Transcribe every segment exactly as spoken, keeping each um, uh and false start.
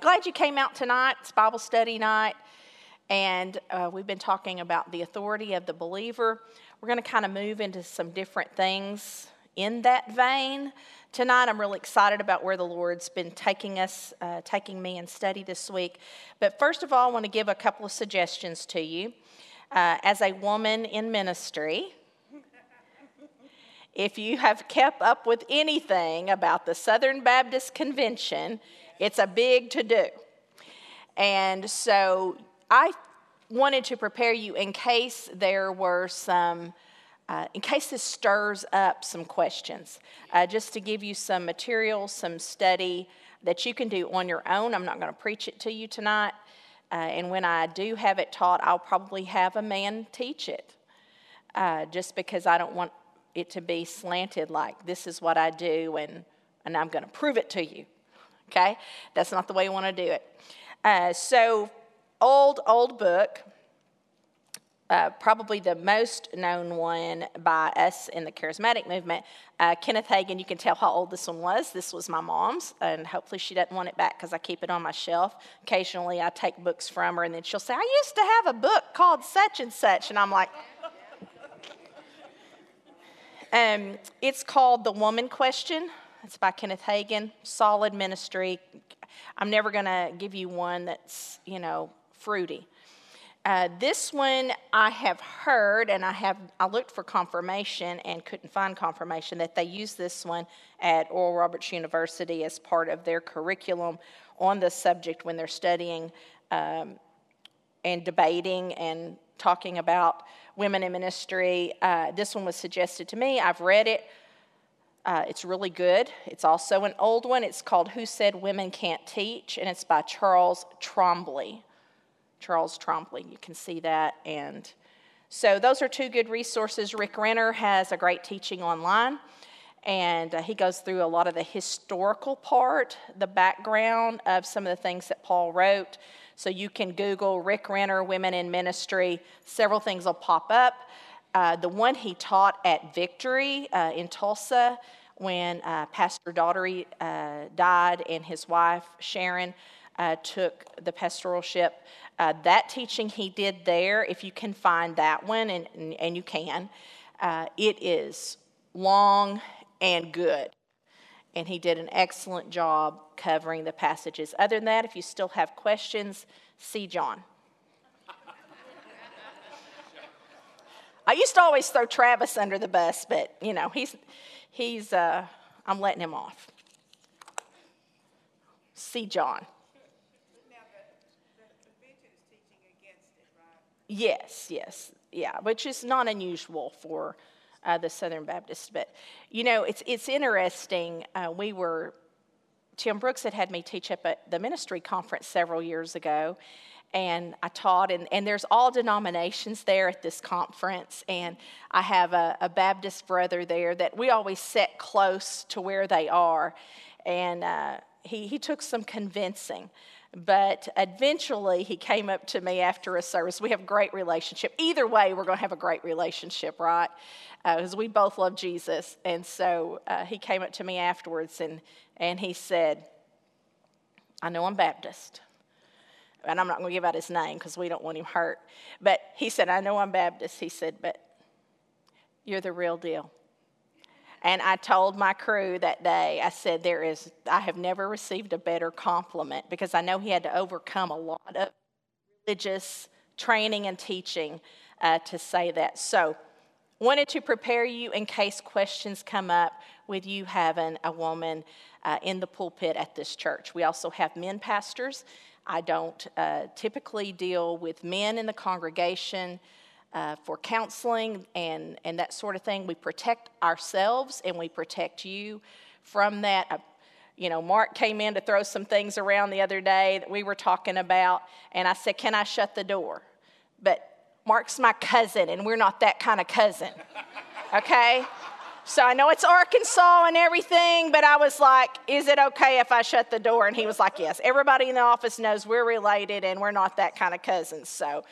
glad you came out tonight. It's Bible study night, and uh, we've been talking about the authority of the believer. We're going to kind of move into some different things in that vein. Tonight, I'm really excited about where the Lord's been taking us, uh, taking me in study this week. But first of all, I want to give a couple of suggestions to you. Uh, as a woman in ministry, if you have kept up with anything about the Southern Baptist Convention, it's a big to-do. And so I wanted to prepare you in case there were some, uh, in case this stirs up some questions, uh, just to give you some material, some study that you can do on your own. I'm not going to preach it to you tonight. Uh, and when I do have it taught, I'll probably have a man teach it, uh, just because I don't want it to be slanted like this is what I do and, and I'm going to prove it to you. Okay? That's not the way you want to do it. Uh, so, old, old book, uh, probably the most known one by us in the charismatic movement, uh, Kenneth Hagin. You can tell how old this one was. This was my mom's, and hopefully she doesn't want it back because I keep it on my shelf. Occasionally I take books from her, and then she'll say, I used to have a book called such and such, and I'm like... Um, it's called The Woman Question. It's by Kenneth Hagin. Solid ministry. I'm never going to give you one that's, you know, fruity. Uh, this one I have heard, and I have I looked for confirmation and couldn't find confirmation that they use this one at Oral Roberts University as part of their curriculum on the subject when they're studying um, and debating and talking about women in ministry. Uh, this one was suggested to me. I've read it. Uh, it's really good. It's also an old one. It's called Who Said Women Can't Teach, and it's by Charles Trombley. Charles Trombley, you can see that. And so those are two good resources. Rick Renner has a great teaching online, and uh, he goes through a lot of the historical part, the background of some of the things that Paul wrote. So you can Google Rick Renner, Women in Ministry. Several things will pop up. Uh, the one he taught at Victory uh, in Tulsa when uh, Pastor Daughtery uh, died and his wife, Sharon, uh, took the pastoralship. Uh, that teaching he did there, if you can find that one, and, and, and you can, uh, it is long and good. And he did an excellent job covering the passages. Other than that, if you still have questions, see John. I used to always throw Travis under the bus, but, you know, he's, he's. Uh, I'm letting him off. See John. Now, the, the convention is teaching against it, right? Yes, yes, yeah, which is not unusual for Uh, the Southern Baptist. But, you know, it's it's interesting. Uh, we were, Tim Brooks had had me teach up at the ministry conference several years ago, and I taught, and, and there's all denominations there at this conference, and I have a, a Baptist brother there that we always sit close to where they are, and uh, he, he took some convincing. But eventually, he came up to me after a service. We have a great relationship. Either way, we're going to have a great relationship, right? Because uh, we both love Jesus. And so uh, he came up to me afterwards, and, and he said, I know I'm Baptist. And I'm not going to give out his name because we don't want him hurt. But he said, I know I'm Baptist. He said, but you're the real deal. And I told my crew that day, I said, there is, I have never received a better compliment, because I know he had to overcome a lot of religious training and teaching uh, to say that. So, wanted to prepare you in case questions come up with you having a woman uh, in the pulpit at this church. We also have men pastors. I don't uh, typically deal with men in the congregation Uh, for counseling and, and that sort of thing. We protect ourselves and we protect you from that. Uh, you know, Mark came in to throw some things around the other day that we were talking about, and I said, can I shut the door? But Mark's my cousin, and we're not that kind of cousin, okay? So I know it's Arkansas and everything, but I was like, is it okay if I shut the door? And he was like, yes. Everybody in the office knows we're related and we're not that kind of cousins, so...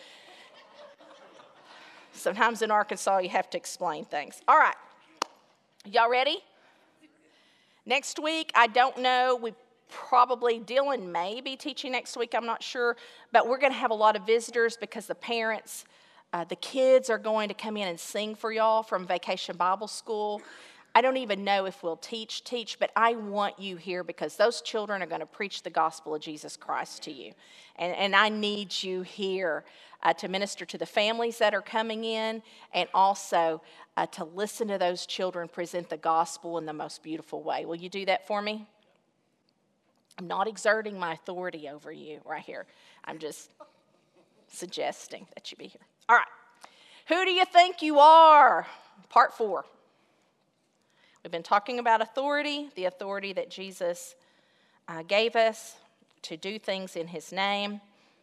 Sometimes in Arkansas, you have to explain things. All right. Y'all ready? Next week, I don't know. We probably Dylan may be teaching next week, I'm not sure, but we're going to have a lot of visitors because the parents, uh, the kids are going to come in and sing for y'all from Vacation Bible School. I don't even know if we'll teach, teach, but I want you here because those children are going to preach the gospel of Jesus Christ to you. And, and I need you here uh, to minister to the families that are coming in and also uh, to listen to those children present the gospel in the most beautiful way. Will you do that for me? I'm not exerting my authority over you right here. I'm just suggesting that you be here. All right. Who do you think you are? Part four. We've been talking about authority, the authority that Jesus uh, gave us to do things in his name.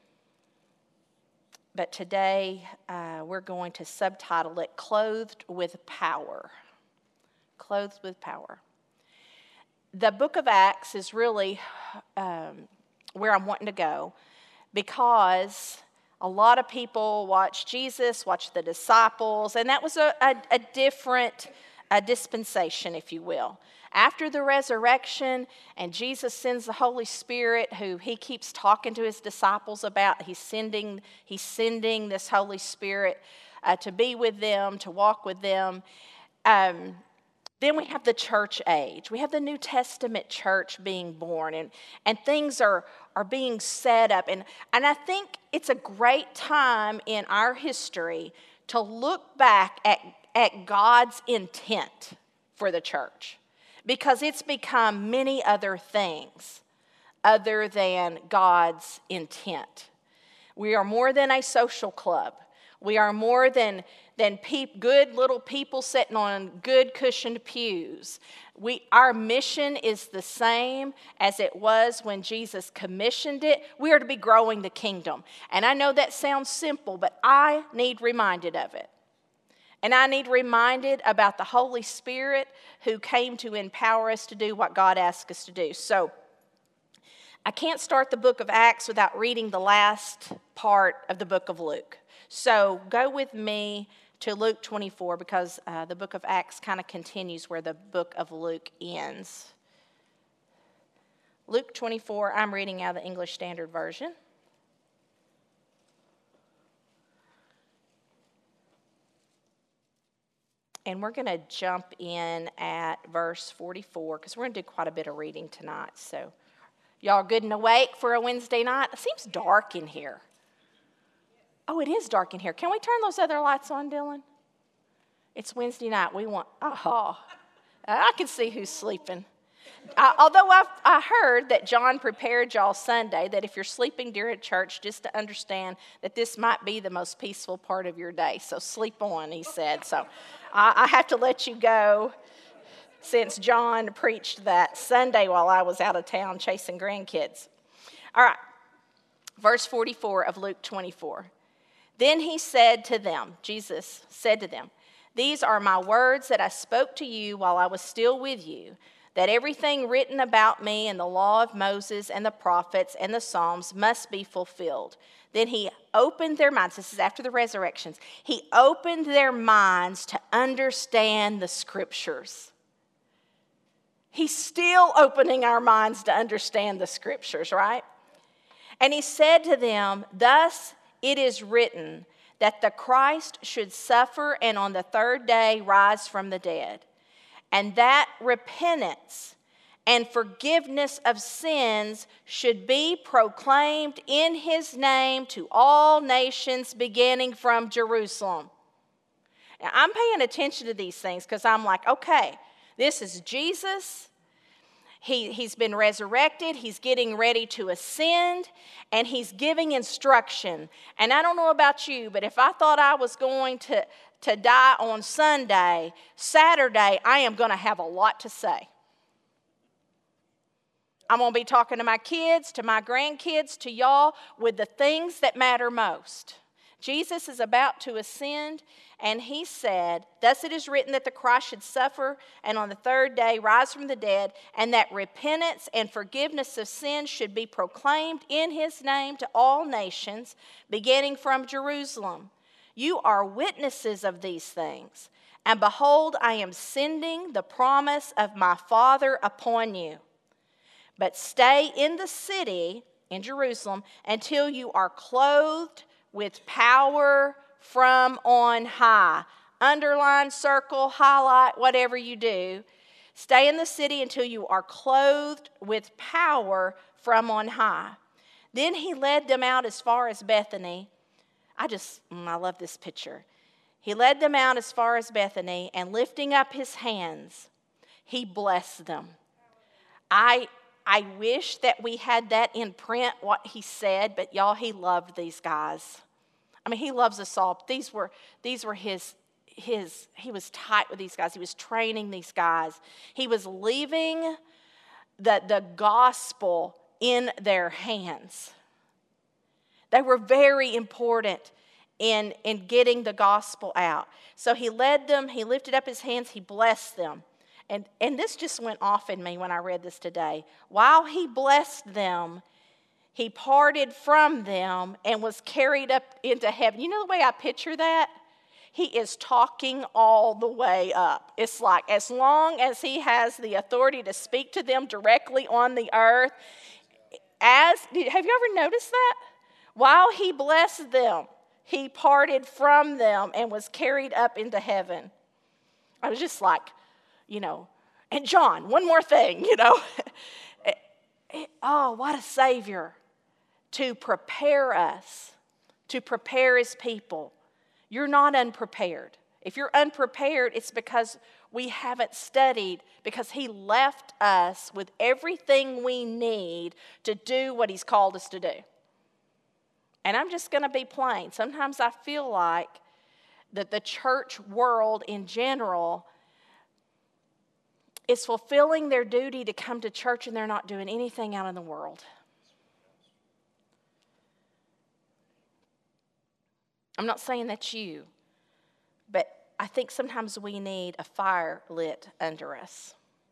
But today uh, we're going to subtitle it, Clothed with Power. Clothed with Power. The book of Acts is really um, where I'm wanting to go because a lot of people watch Jesus, watch the disciples, and that was a, a, a different a dispensation, if you will. After the resurrection and Jesus sends the Holy Spirit, who he keeps talking to his disciples about, he's sending, he's sending this Holy Spirit uh, to be with them, to walk with them. Um, then we have the church age. We have the New Testament church being born, and, and things are, are being set up. And, and I think it's a great time in our history to look back at, at God's intent for the church, because it's become many other things other than God's intent. We are more than a social club. We are more than, than peop, good little people sitting on good cushioned pews. We, our mission is the same as it was when Jesus commissioned it. We are to be growing the kingdom. And I know that sounds simple, but I need reminded of it. And I need reminded about the Holy Spirit who came to empower us to do what God asked us to do. So I can't start the book of Acts without reading the last part of the book of Luke. So go with me to Luke twenty-four because uh, the book of Acts kind of continues where the book of Luke ends. Luke twenty-four, I'm reading out of the English Standard Version. And we're going to jump in at verse forty-four because we're going to do quite a bit of reading tonight. So y'all good and awake for a Wednesday night? It seems dark in here. Oh, it is dark in here. Can we turn those other lights on, Dylan? It's Wednesday night. We want, oh, I can see who's sleeping. I, although I've, I heard that John prepared y'all Sunday, that if you're sleeping during church, just to understand that this might be the most peaceful part of your day. So sleep on, he said. So I, I have to let you go since John preached that Sunday while I was out of town chasing grandkids. All right, verse forty-four of Luke twenty-four. Then he said to them, Jesus said to them, "These are my words that I spoke to you while I was still with you, that everything written about me in the law of Moses and the prophets and the Psalms must be fulfilled." Then he opened their minds. This is after the resurrections. He opened their minds to understand the scriptures. He's still opening our minds to understand the scriptures, right? And he said to them, "Thus it is written that the Christ should suffer and on the third day rise from the dead, and that repentance and forgiveness of sins should be proclaimed in his name to all nations beginning from Jerusalem." Now, I'm paying attention to these things because I'm like, okay, this is Jesus. He, he's been resurrected. He's getting ready to ascend, and he's giving instruction. And I don't know about you, but if I thought I was going to, to die on Sunday, Saturday, I am going to have a lot to say. I'm going to be talking to my kids, to my grandkids, to y'all with the things that matter most. Jesus is about to ascend, and he said, "Thus it is written that the Christ should suffer and on the third day rise from the dead, and that repentance and forgiveness of sins should be proclaimed in his name to all nations, beginning from Jerusalem. You are witnesses of these things. And behold, I am sending the promise of my Father upon you. But stay in the city, in Jerusalem, until you are clothed with power from on high. Underline, circle, highlight, whatever you do. Stay in the city until you are clothed with power from on high. Then he led them out as far as Bethany. I just, mm, I love this picture. He led them out as far as Bethany, and lifting up his hands, he blessed them. I I wish that we had that in print, what he said, but y'all, he loved these guys. I mean, he loves us all. These were these were his his he was tight with these guys. He was training these guys. He was leaving the, the gospel in their hands. They were very important in, in getting the gospel out. So he led them, he lifted up his hands, he blessed them. And, and this just went off in me when I read this today. While he blessed them, he parted from them and was carried up into heaven. You know the way I picture that? He is talking all the way up. It's like as long as he has the authority to speak to them directly on the earth. As have you ever noticed that? While he blessed them, he parted from them and was carried up into heaven. I was just like, you know, and John, one more thing, you know. Oh, what a Savior to prepare us, to prepare his people. You're not unprepared. If you're unprepared, it's because we haven't studied, because he left us with everything we need to do what he's called us to do. And I'm just going to be plain. Sometimes I feel like that the church world in general is fulfilling their duty to come to church, and they're not doing anything out in the world. I'm not saying that's you, but I think sometimes we need a fire lit under us.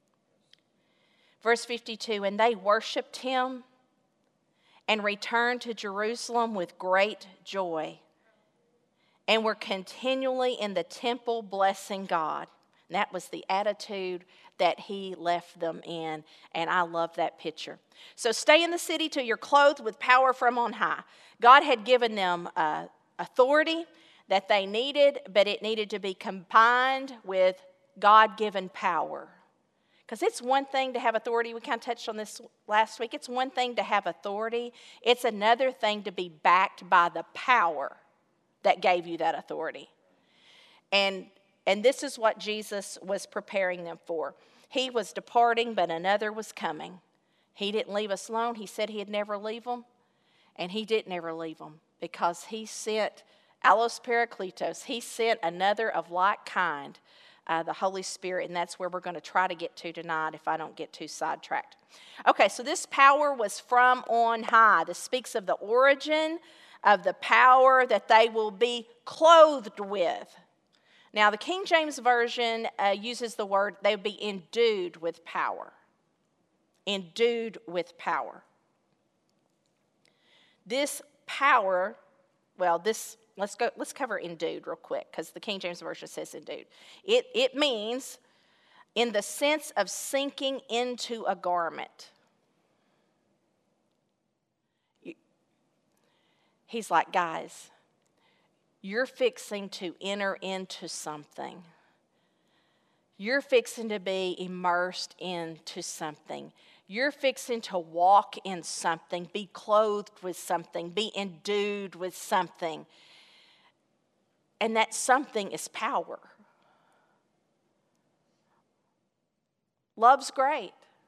Verse fifty-two, and they worshiped him and returned to Jerusalem with great joy, and were continually in the temple blessing God. And that was the attitude that he left them in, and I love that picture. So stay in the city till you're clothed with power from on high. God had given them uh, authority that they needed, but it needed to be combined with God-given power. Because it's one thing to have authority. We kind of touched on this last week. It's one thing to have authority. It's another thing to be backed by the power that gave you that authority. And, and this is what Jesus was preparing them for. He was departing, but another was coming. He didn't leave us alone. He said he'd never leave them, and he didn't ever leave them, because he sent Allos Parakletos. He sent another of like kind, Uh, the Holy Spirit, and that's where we're going to try to get to tonight if I don't get too sidetracked. Okay, so this power was from on high. This speaks of the origin of the power that they will be clothed with. Now, the King James Version uh, uses the word, they will be endued with power. Endued with power. This power, well, this Let's go. Let's cover endued real quick, because the King James Version says endued. It, it means in the sense of sinking into a garment. He's like, guys, you're fixing to enter into something. You're fixing to be immersed into something. You're fixing to walk in something, be clothed with something, be endued with something. And that something is power. Love's great.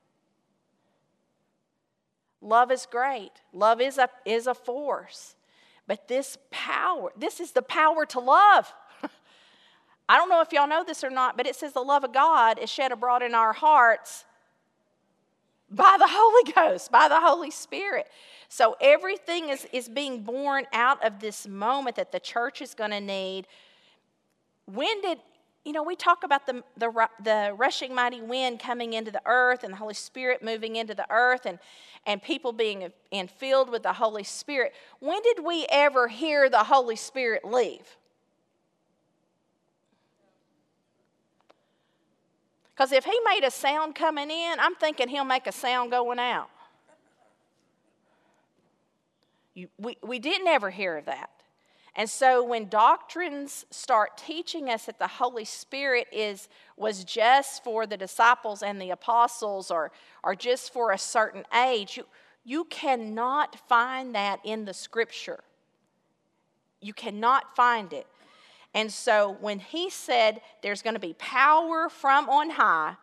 Love is great. Love is a, is a force. But this power, this is the power to love. I don't know if y'all know this or not, but it says the love of God is shed abroad in our hearts by the Holy Ghost, by the Holy Spirit. So everything is, is being born out of this moment that the church is going to need. When did, you know, we talk about the, the, the rushing mighty wind coming into the earth and the Holy Spirit moving into the earth and, and people being in, filled with the Holy Spirit. When did we ever hear the Holy Spirit leave? Because if he made a sound coming in, I'm thinking he'll make a sound going out. You, we, we didn't ever hear of that. And so when doctrines start teaching us that the Holy Spirit is was just for the disciples and the apostles, or, or just for a certain age, you, you cannot find that in the Scripture. You cannot find it. And so when he said there's going to be power from on high,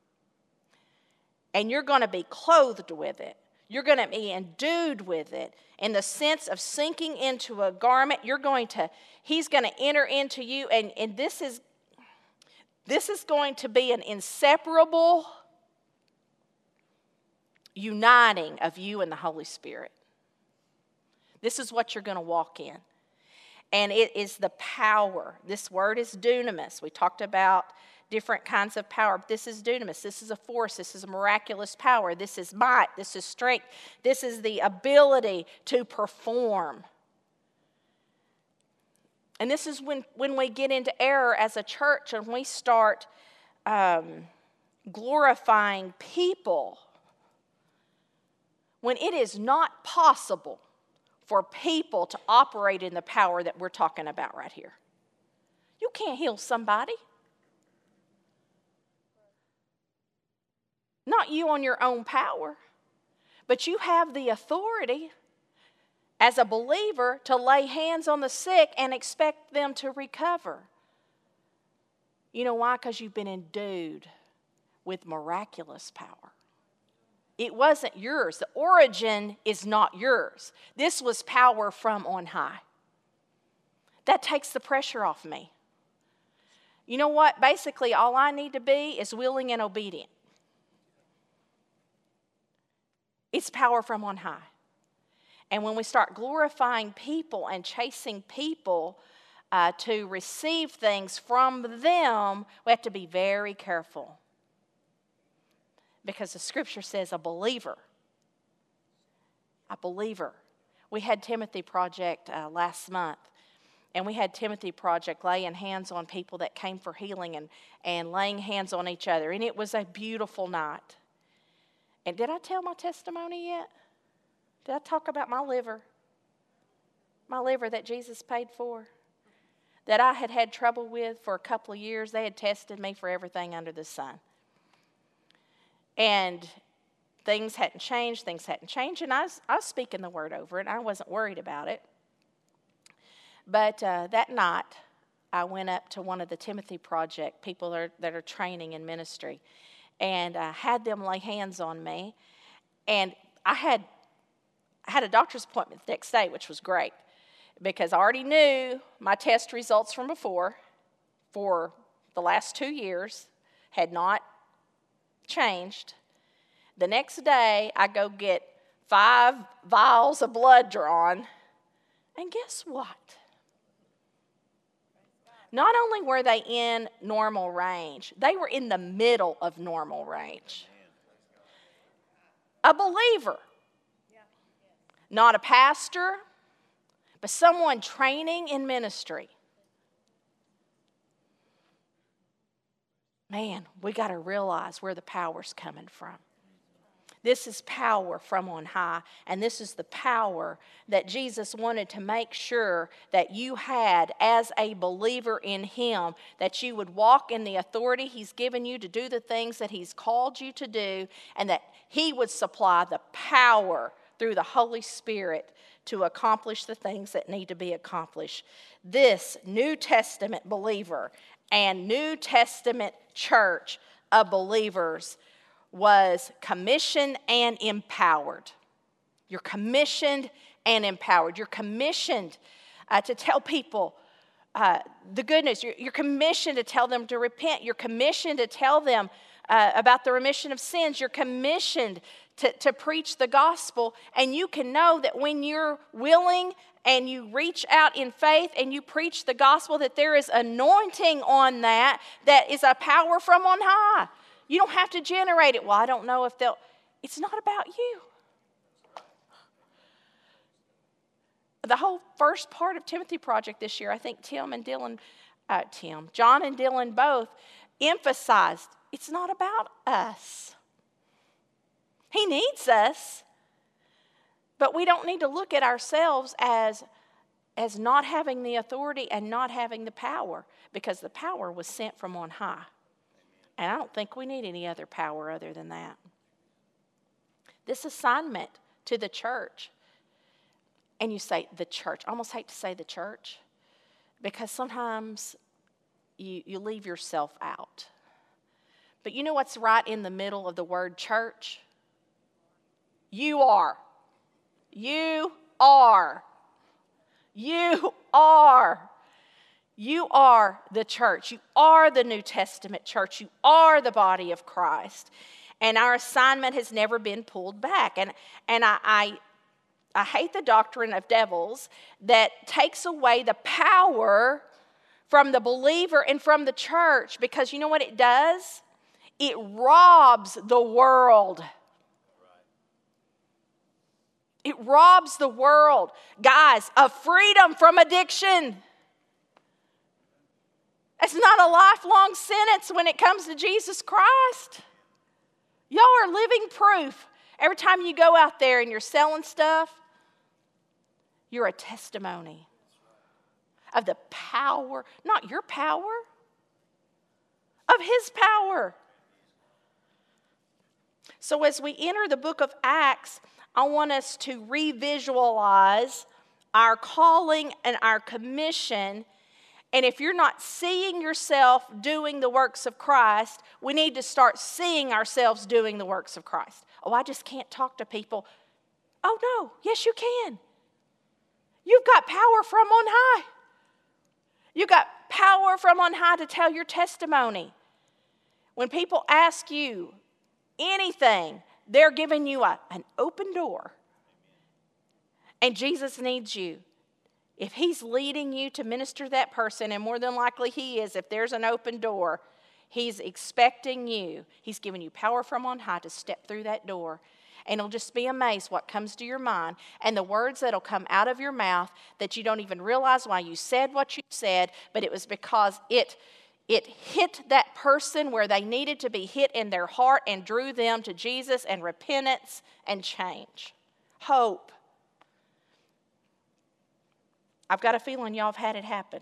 and you're going to be clothed with it, you're going to be endued with it in the sense of sinking into a garment. You're going to, he's going to enter into you, and, and this is this is going to be an inseparable uniting of you and the Holy Spirit. This is what you're going to walk in. And it is the power. This word is dunamis. We talked about different kinds of power. But this is dunamis. This is a force. This is a miraculous power. This is might. This is strength. This is the ability to perform. And this is when, when we get into error as a church and we start um, glorifying people when it is not possible for people to operate in the power that we're talking about right here. You can't heal somebody. Not you on your own power, but you have the authority as a believer to lay hands on the sick and expect them to recover. You know why? Because you've been endued with miraculous power. It wasn't yours. The origin is not yours. This was power from on high. That takes the pressure off me. You know what? Basically, all I need to be is willing and obedient. It's power from on high. And when we start glorifying people and chasing people uh, to receive things from them, we have to be very careful. Because the Scripture says a believer, a believer. We had Timothy Project uh, last month, and we had Timothy Project laying hands on people that came for healing and, and laying hands on each other. And it was a beautiful night. And did I tell my testimony yet? Did I talk about my liver? My liver that Jesus paid for? That I had had trouble with for a couple of years. They had tested me for everything under the sun. And things hadn't changed, things hadn't changed. And I was, I was speaking the word over it. I wasn't worried about it. But uh, that night, I went up to one of the Timothy Project, people that are, that are training in ministry, and I uh, had them lay hands on me. And I had I had a doctor's appointment the next day, which was great, because I already knew my test results from before for the last two years had not changed. The next day, I go get five vials of blood drawn, and guess what? Not only were they in normal range, they were in the middle of normal range. A believer, not a pastor, but someone training in ministry. Man, we got to realize where the power's coming from. This is power from on high, and this is the power that Jesus wanted to make sure that you had as a believer in Him, that you would walk in the authority He's given you to do the things that He's called you to do, and that He would supply the power through the Holy Spirit to accomplish the things that need to be accomplished. This New Testament believer and New Testament church of believers was commissioned and empowered. You're commissioned and empowered. You're commissioned uh, to tell people uh, the good news. You're, you're commissioned to tell them to repent. You're commissioned to tell them uh, about the remission of sins. You're commissioned to, to preach the gospel. And you can know that when you're willing and you reach out in faith and you preach the gospel, that there is anointing on that that is a power from on high. You don't have to generate it. Well, I don't know if they'll. It's not about you. The whole first part of Timothy Project this year, I think Tim and Dylan, uh, Tim, John and Dylan both emphasized it's not about us. He needs us, but we don't need to look at ourselves as, as not having the authority and not having the power, because the power was sent from on high. And I don't think we need any other power other than that. This assignment to the church, and you say the church, I almost hate to say the church, because sometimes you, you leave yourself out. But you know what's right in the middle of the word church? You are. You are. You are. You are the church. You are the New Testament church. You are the body of Christ. And our assignment has never been pulled back. And, and I, I, I hate the doctrine of devils that takes away the power from the believer and from the church, because you know what it does? It robs the world. It robs the world, guys, of freedom from addiction. It's not a lifelong sentence when it comes to Jesus Christ. Y'all are living proof. Every time you go out there and you're selling stuff, you're a testimony of the power, not your power, of His power. So as we enter the book of Acts, I want us to revisualize our calling and our commission. And if you're not seeing yourself doing the works of Christ, we need to start seeing ourselves doing the works of Christ. Oh, I just can't talk to people. Oh, no. Yes, you can. You've got power from on high. You've got power from on high to tell your testimony. When people ask you anything, they're giving you a, an open door. And Jesus needs you. If He's leading you to minister to that person, and more than likely He is, if there's an open door, He's expecting you. He's giving you power from on high to step through that door. And you'll just be amazed what comes to your mind and the words that'll come out of your mouth that you don't even realize why you said what you said, but it was because it, it hit that person where they needed to be hit in their heart and drew them to Jesus and repentance and change. Hope. I've got a feeling y'all have had it happen.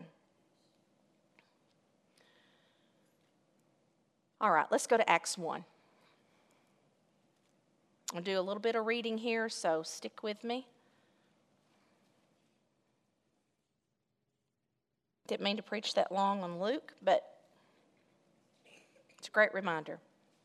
All right, let's go to Acts one. I'll do a little bit of reading here, so stick with me. Didn't mean to preach that long on Luke, but it's a great reminder.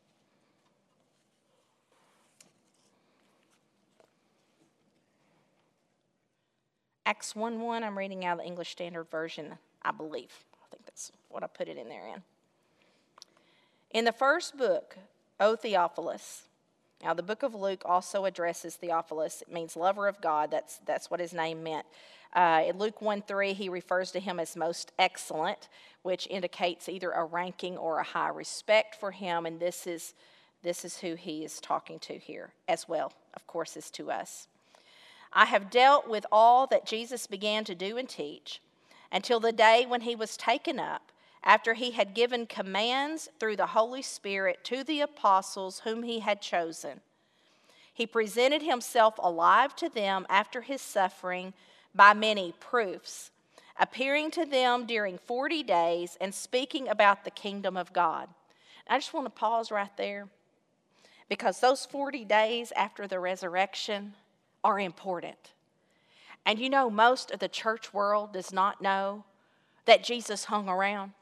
Acts one one, I'm reading out of the English Standard Version, I believe. I think that's what I put it in there in. In the first book, O Theophilus. Now, the book of Luke also addresses Theophilus. It means lover of God. That's, that's what his name meant. Uh, in Luke one three, he refers to him as most excellent, which indicates either a ranking or a high respect for him. And this is, this is who he is talking to here as well, of course, as to us. I have dealt with all that Jesus began to do and teach until the day when he was taken up, after he had given commands through the Holy Spirit to the apostles whom he had chosen. He presented himself alive to them after his suffering by many proofs, appearing to them during forty days and speaking about the kingdom of God. I just want to pause right there, because those forty days after the resurrection are important. And you know, most of the church world does not know that Jesus hung around.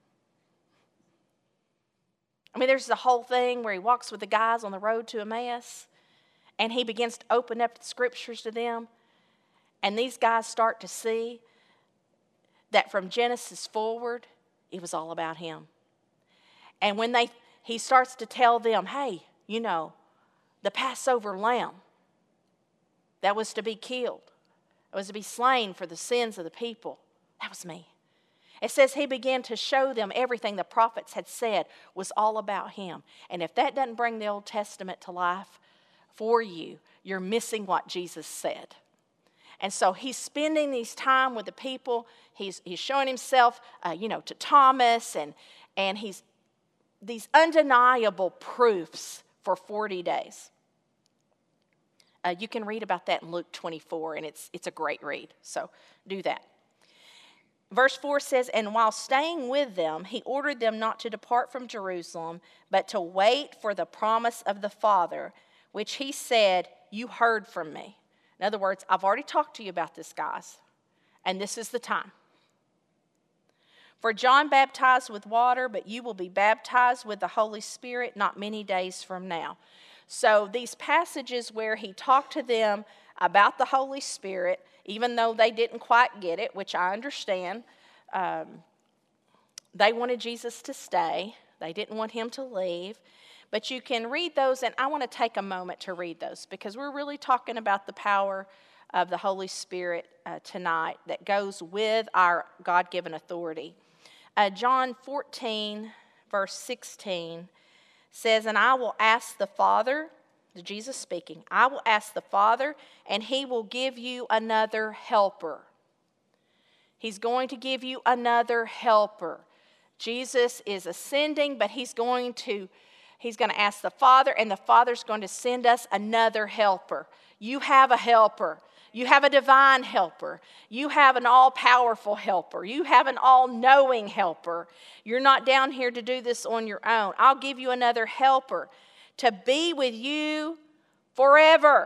I mean, there's the whole thing where he walks with the guys on the road to Emmaus, and he begins to open up the scriptures to them. And these guys start to see that from Genesis forward, it was all about him. And when they, he starts to tell them, hey, you know, the Passover lamb that was to be killed, that was to be slain for the sins of the people, that was me. It says he began to show them everything the prophets had said was all about him. And if that doesn't bring the Old Testament to life for you, you're missing what Jesus said. And so he's spending these time with the people. He's, he's showing himself, uh, you know, to Thomas, and, and he's these undeniable proofs for forty days. Uh, you can read about that in Luke twenty-four, and it's, it's a great read, so do that. Verse four says, and while staying with them, he ordered them not to depart from Jerusalem, but to wait for the promise of the Father, which he said, you heard from me. In other words, I've already talked to you about this, guys, and this is the time. For John baptized with water, but you will be baptized with the Holy Spirit not many days from now. So these passages where he talked to them about the Holy Spirit, even though they didn't quite get it, which I understand, um, they wanted Jesus to stay. They didn't want him to leave. But you can read those, and I want to take a moment to read those because we're really talking about the power of the Holy Spirit uh, tonight that goes with our God-given authority. Uh, John fourteen, verse sixteen says, and I will ask the Father, Jesus speaking, I will ask the Father, and he will give you another helper. He's going to give you another helper. Jesus is ascending, but he's going to he's going to ask the Father, and the Father's going to send us another helper. You have a helper. You have a divine helper. You have an all-powerful helper. You have an all-knowing helper. You're not down here to do this on your own. I'll give you another helper to be with you forever.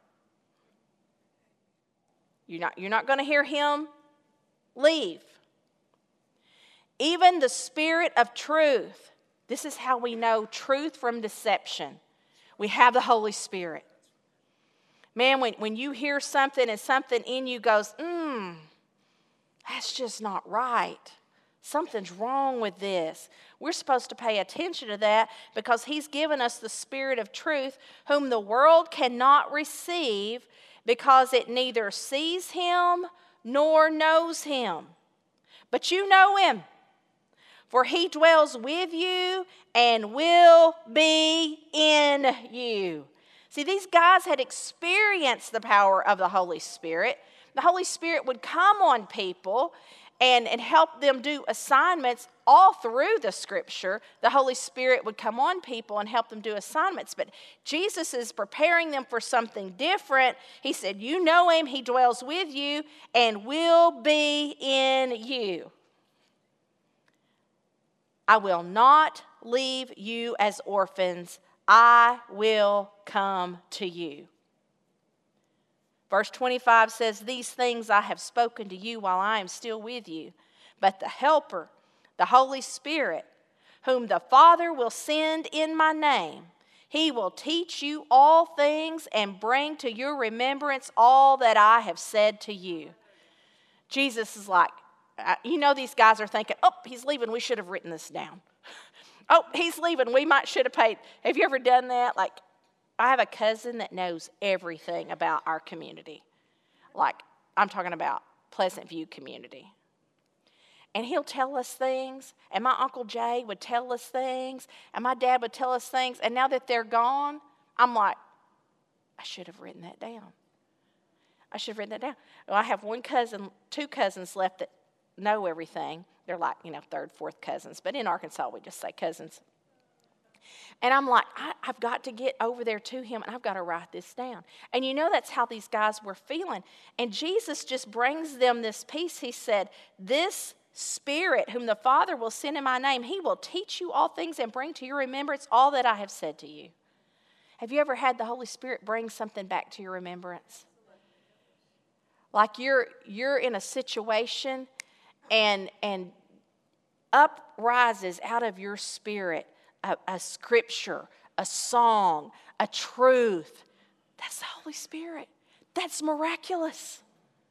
You're not, you're not going to hear him leave. Even the Spirit of truth. This is how we know truth from deception. We have the Holy Spirit. Man, when, when you hear something and something in you goes, mmm, that's just not right. Something's wrong with this. We're supposed to pay attention to that because he's given us the Spirit of truth, whom the world cannot receive because it neither sees him nor knows him. But you know him, for he dwells with you and will be in you. See, these guys had experienced the power of the Holy Spirit. The Holy Spirit would come on people and, and help them do assignments all through the Scripture. The Holy Spirit would come on people and help them do assignments. But Jesus is preparing them for something different. He said, you know him, he dwells with you, and will be in you. I will not leave you as orphans. I will come to you. Verse twenty-five says, these things I have spoken to you while I am still with you. But the Helper, the Holy Spirit, whom the Father will send in my name, he will teach you all things and bring to your remembrance all that I have said to you. Jesus is like, you know, these guys are thinking, oh, he's leaving. We should have written this down. Oh, he's leaving. We might should have paid. Have you ever done that? Like, I have a cousin that knows everything about our community. Like, I'm talking about Pleasant View community. And he'll tell us things, and my Uncle Jay would tell us things, and my dad would tell us things, and now that they're gone, I'm like, I should have written that down. I should have written that down. Well, I have one cousin, two cousins left that know everything. They're like, you know, third, fourth cousins. But in Arkansas, we just say cousins. And I'm like, I, I've got to get over there to him, and I've got to write this down. And you know that's how these guys were feeling. And Jesus just brings them this peace. He said, this Spirit, whom the Father will send in my name, he will teach you all things and bring to your remembrance all that I have said to you. Have you ever had the Holy Spirit bring something back to your remembrance? Like you're you're in a situation and and up rises out of your spirit a, a scripture, a song, a truth. That's the Holy Spirit. That's miraculous.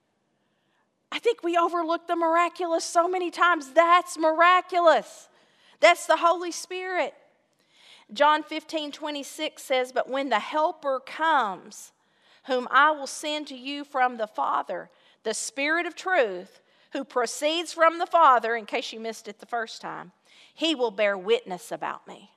I think we overlook the miraculous so many times. That's miraculous. That's the Holy Spirit. John fifteen twenty-six says, but when the Helper comes, whom I will send to you from the Father, the Spirit of truth, who proceeds from the Father, in case you missed it the first time, he will bear witness about me.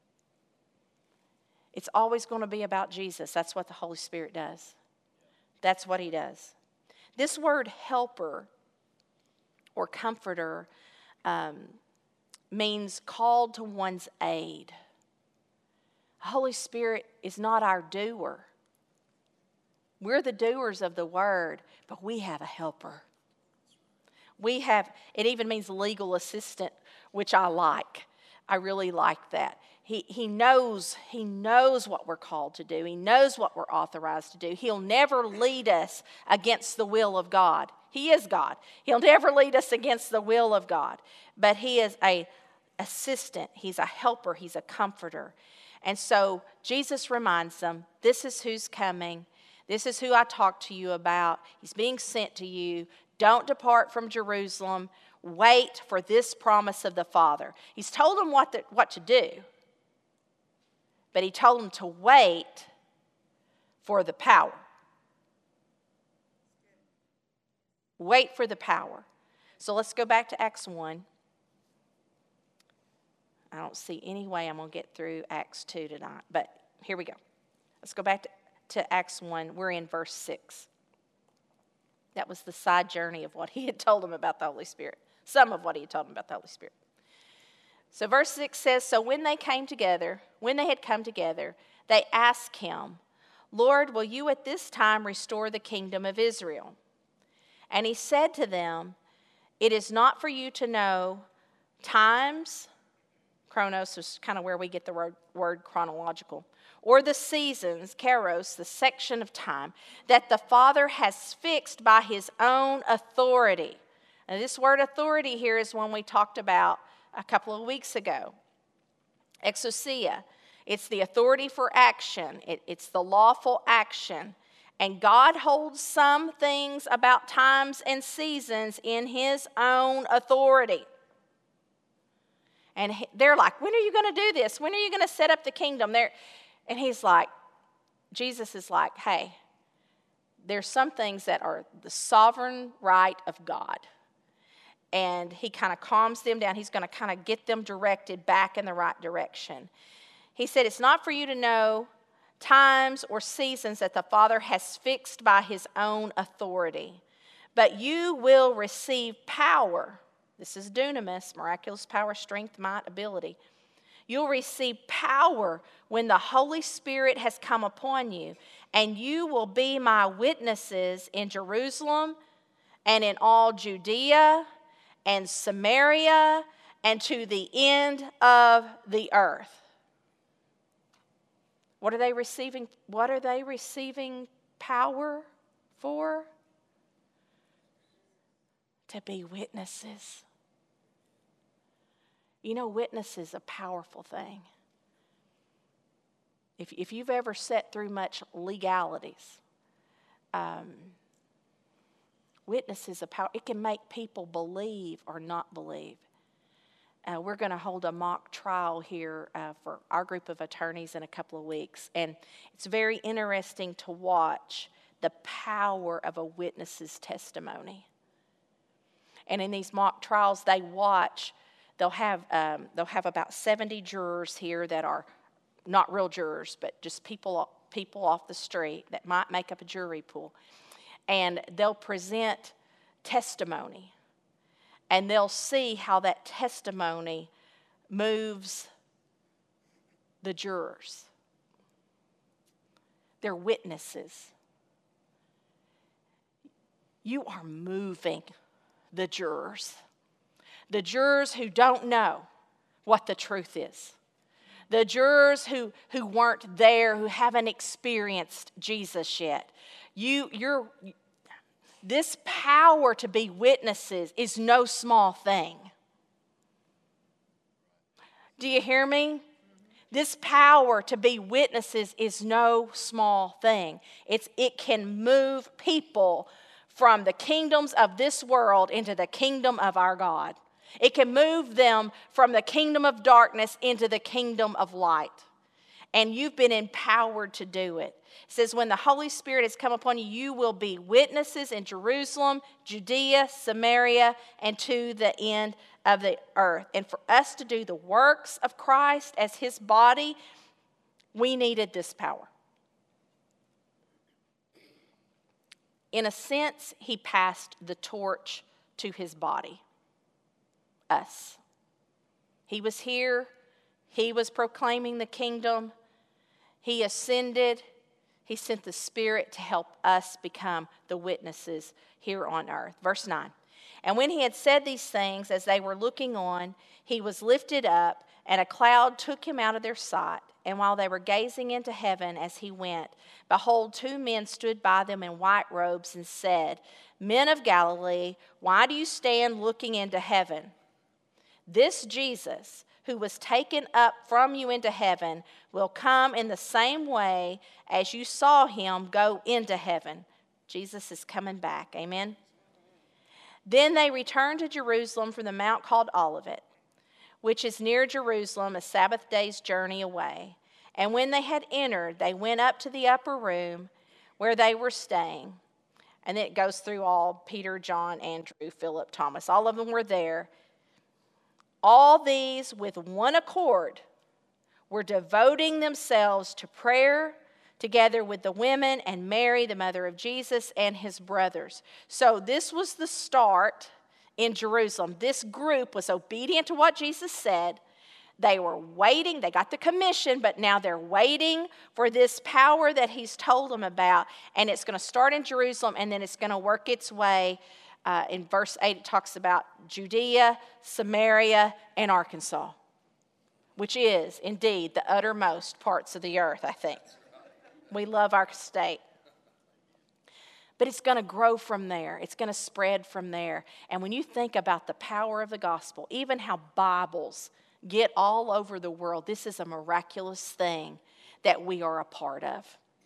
It's always going to be about Jesus. That's what the Holy Spirit does. That's what he does. This word helper or comforter, um, means called to one's aid. Holy Spirit is not our doer. We're the doers of the word, but we have a helper. We have, it even means legal assistant, which I like. I really like that. He, he knows, he knows what we're called to do. He knows what we're authorized to do. He'll never lead us against the will of God. He is God. He'll never lead us against the will of God. But he is a assistant. He's a helper. He's a comforter. And so Jesus reminds them, this is who's coming. This is who I talked to you about. He's being sent to you. Don't depart from Jerusalem. Wait for this promise of the Father. He's told them what, the, what to do. But he told them to wait for the power. Wait for the power. So let's go back to Acts one. I don't see any way I'm going to get through Acts two tonight, but here we go. Let's go back to, to Acts one. We're in verse six. That was the side journey of what he had told them about the Holy Spirit. Some of what he had told them about the Holy Spirit. So verse six says, so when they came together, when they had come together, they asked him, Lord, will you at this time restore the kingdom of Israel? And he said to them, it is not for you to know times, chronos is kind of where we get the word, word chronological, or the seasons, kairos, the section of time, that the Father has fixed by his own authority. And this word authority here is one we talked about a couple of weeks ago. Exousia. It's the authority for action. It, it's the lawful action. And God holds some things about times and seasons in his own authority. And they're like, when are you going to do this? When are you going to set up the kingdom? They're, and he's like, Jesus is like, hey, there's some things that are the sovereign right of God. And he kind of calms them down. He's going to kind of get them directed back in the right direction. He said, it's not for you to know times or seasons that the Father has fixed by his own authority, but you will receive power. This is dunamis, miraculous power, strength, might, ability. You'll receive power when the Holy Spirit has come upon you, and you will be my witnesses in Jerusalem and in all Judea and Samaria and to the end of the earth. What are they receiving? What are they receiving power for? To be witnesses. You know, witness is a powerful thing. If, if you've ever sat through much legalities, um, witness is a power. It can make people believe or not believe. Uh, we're going to hold a mock trial here uh, for our group of attorneys in a couple of weeks. And it's very interesting to watch the power of a witness's testimony. And in these mock trials, they watch, they'll have, um, they'll have about seventy jurors here that are not real jurors, but just people, people off the street that might make up a jury pool. And they'll present testimony. And they'll see how that testimony moves the jurors. They're witnesses. You are moving the jurors. The jurors who don't know what the truth is. The jurors who, who weren't there, who haven't experienced Jesus yet. You, you're... This power to be witnesses is no small thing. Do you hear me? This power to be witnesses is no small thing. It's, it can move people from the kingdoms of this world into the kingdom of our God. It can move them from the kingdom of darkness into the kingdom of light. And you've been empowered to do it. It says, when the Holy Spirit has come upon you, you will be witnesses in Jerusalem, Judea, Samaria, and to the end of the earth. And for us to do the works of Christ as his body, we needed this power. In a sense, he passed the torch to his body, us. He was here. He was proclaiming the kingdom. He ascended. He sent the Spirit to help us become the witnesses here on earth. Verse nine. And when he had said these things, as they were looking on, he was lifted up, and a cloud took him out of their sight. And while they were gazing into heaven as he went, behold, two men stood by them in white robes and said, Men of Galilee, why do you stand looking into heaven? This Jesus, who was taken up from you into heaven, will come in the same way as you saw him go into heaven. Jesus is coming back. Amen. Then they returned to Jerusalem from the mount called Olivet, which is near Jerusalem, a Sabbath day's journey away. And when they had entered, they went up to the upper room where they were staying. And then it goes through all Peter, John, Andrew, Philip, Thomas. All of them were there. All these, with one accord, were devoting themselves to prayer together with the women and Mary, the mother of Jesus, and his brothers. So this was the start in Jerusalem. This group was obedient to what Jesus said. They were waiting. They got the commission, but now they're waiting for this power that he's told them about. And it's going to start in Jerusalem, and then it's going to work its way. Uh, in verse eight, it talks about Judea, Samaria, and Arkansas, which is indeed the uttermost parts of the earth, I think. We love our state. But it's going to grow from there. It's going to spread from there. And when you think about the power of the gospel, even how Bibles get all over the world, this is a miraculous thing that we are a part of.